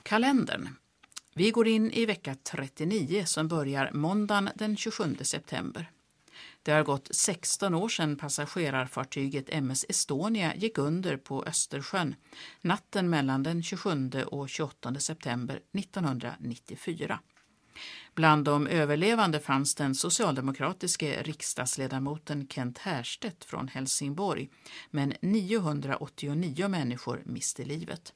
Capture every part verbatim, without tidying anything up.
Kalendern. Vi går in i vecka trettionio som börjar måndagen den tjugosjunde september. Det har gått sexton år sedan passagerarfartyget M S Estonia gick under på Östersjön natten mellan den tjugosjunde och tjugoåttonde september nittonhundranittiofyra. Bland de överlevande fanns den socialdemokratiske riksdagsledamoten Kent Härstedt från Helsingborg, men niohundraåttionio människor miste livet.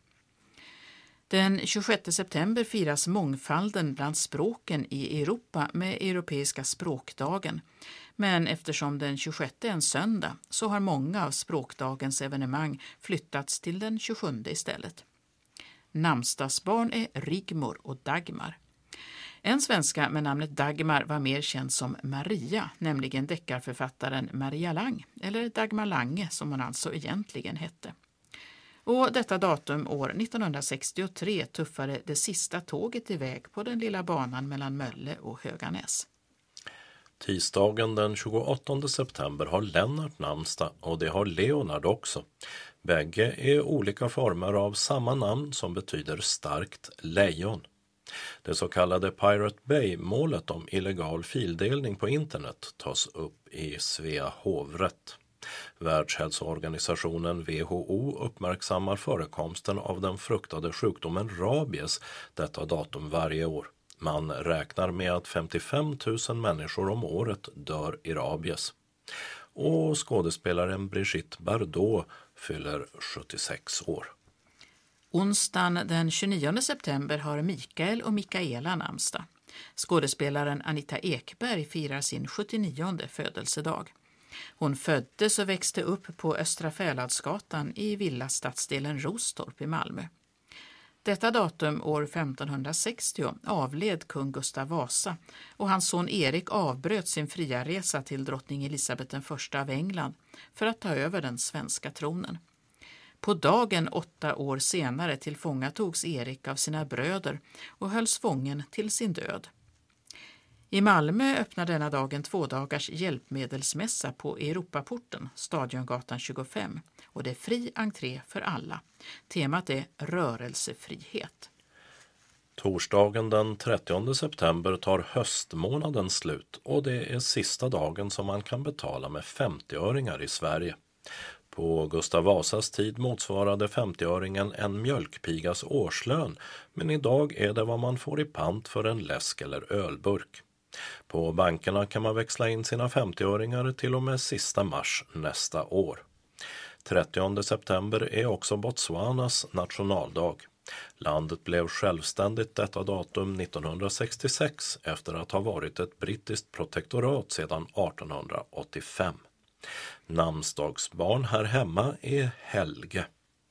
Den tjugosjätte september firas mångfalden bland språken i Europa med Europeiska språkdagen. Men eftersom den tjugosjätte är en söndag så har många av språkdagens evenemang flyttats till den tjugosjunde istället. Namnsdagsbarn är Rigmor och Dagmar. En svenska med namnet Dagmar var mer känd som Maria, nämligen deckarförfattaren Maria Lang, eller Dagmar Lange som hon alltså egentligen hette. Och detta datum år nittonhundrasextiotre tuffade det sista tåget iväg på den lilla banan mellan Mölle och Höganäs. Tisdagen den tjugoåttonde september har Lennart namnsdag och det har Leonard också. Bägge är olika former av samma namn som betyder starkt lejon. Det så kallade Pirate Bay-målet om illegal fildelning på internet tas upp i Svea hovrätt. Världshälsoorganisationen W H O uppmärksammar förekomsten av den fruktade sjukdomen rabies detta datum varje år. Man räknar med att femtiofem tusen människor om året dör i rabies. Och skådespelaren Brigitte Bardot fyller sjuttiosex år. Onsdagen den tjugonionde september har Mikael och Mikaela namnsdag. Skådespelaren Anita Ekberg firar sin sjuttionionde födelsedag. Hon föddes och växte upp på Östra Fäladsgatan i villastadsdelen Rostorp i Malmö. Detta datum år femtonhundrasextio avled kung Gustav Vasa och hans son Erik avbröt sin fria resa till drottning Elisabeth den första av England för att ta över den svenska tronen. På dagen åtta år senare tillfångatogs Erik av sina bröder och hölls fången till sin död. I Malmö öppnar denna dagen två dagars hjälpmedelsmässa på Europaporten, Stadiongatan tjugofem, och det är fri entré för alla. Temat är rörelsefrihet. Torsdagen den trettionde september tar höstmånaden slut och det är sista dagen som man kan betala med femtioöringar i Sverige. På Gustav Vasas tid motsvarade femtioöringen en mjölkpigas årslön, men idag är det vad man får i pant för en läsk eller ölburk. På bankerna kan man växla in sina femtioöringar till och med sista mars nästa år. trettionde september är också Botswanas nationaldag. Landet blev självständigt detta datum nittonhundrasextiosex efter att ha varit ett brittiskt protektorat sedan artonhundraåttiofem. Namnsdagsbarn här hemma är Helge.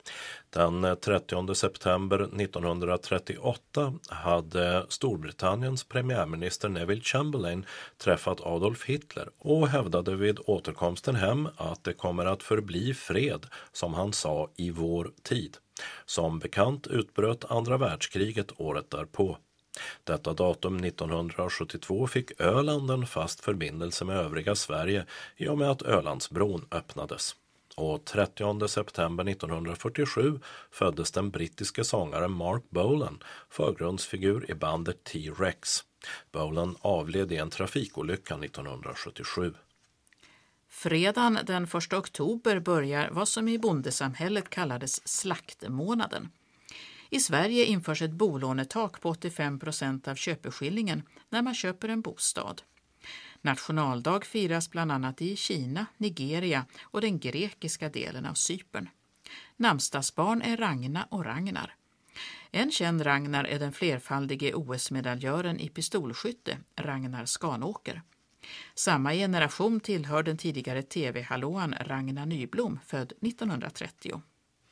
Den trettionde september nittonhundratrettioåtta hade Storbritanniens premiärminister Neville Chamberlain träffat Adolf Hitler och hävdade vid återkomsten hem att det kommer att förbli fred, som han sa, i vår tid. Som bekant utbröt andra världskriget året därpå. Detta datum nittonhundrasjuttiotvå fick Öland en fast förbindelse med övriga Sverige i och med att Ölandsbron öppnades. Och trettionde september nittonhundrafyrtiosju föddes den brittiske sångaren Mark Bolan, förgrundsfigur i bandet T-Rex. Bolan avled i en trafikolycka nittonhundrasjuttiosju. Fredagen den första oktober börjar vad som i bondesamhället kallades slaktmånaden. I Sverige införs ett bolånetak på åttiofem procent av köpeskillingen när man köper en bostad. Nationaldag firas bland annat i Kina, Nigeria och den grekiska delen av Cypern. Namnsdagsbarn är Ragna och Ragnar. En känd Ragnar är den flerfaldige O S-medaljören i pistolskytte, Ragnar Skanåker. Samma generation tillhör den tidigare tv-hallåan Ragnar Nyblom, född nittonhundratrettio.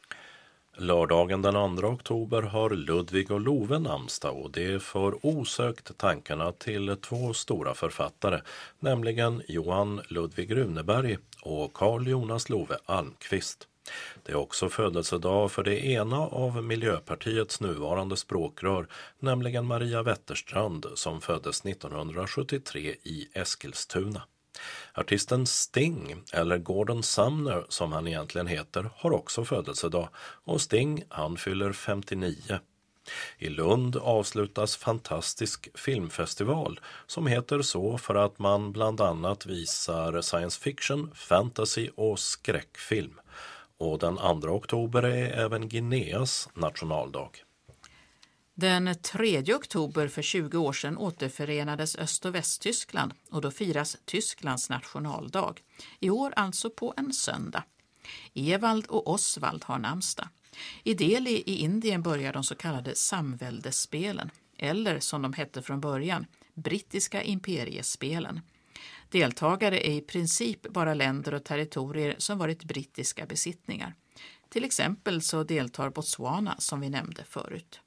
Lördagen den andra oktober har Ludvig och Love namnsdag och det för osökt tankarna till två stora författare, nämligen Johan Ludvig Runeberg och Carl Jonas Love Almqvist. Det är också födelsedag för det ena av Miljöpartiets nuvarande språkrör, nämligen Maria Wetterstrand, som föddes nittonhundrasjuttiotre i Eskilstuna. Artisten Sting, eller Gordon Sumner som han egentligen heter, har också födelsedag och Sting, han fyller femtionio. I Lund avslutas Fantastisk filmfestival som heter så för att man bland annat visar science fiction, fantasy och skräckfilm. Och den andra oktober är även Guineas nationaldag. Den tredje oktober för tjugo år sedan återförenades Öst- och Västtyskland och då firas Tysklands nationaldag. I år alltså på en söndag. Evald och Osvald har namnsdag. I Delhi i Indien börjar de så kallade samväldesspelen, eller som de hette från början, brittiska imperiespelen. Deltagare är i princip bara länder och territorier som varit brittiska besittningar. Till exempel så deltar Botswana som vi nämnde förut.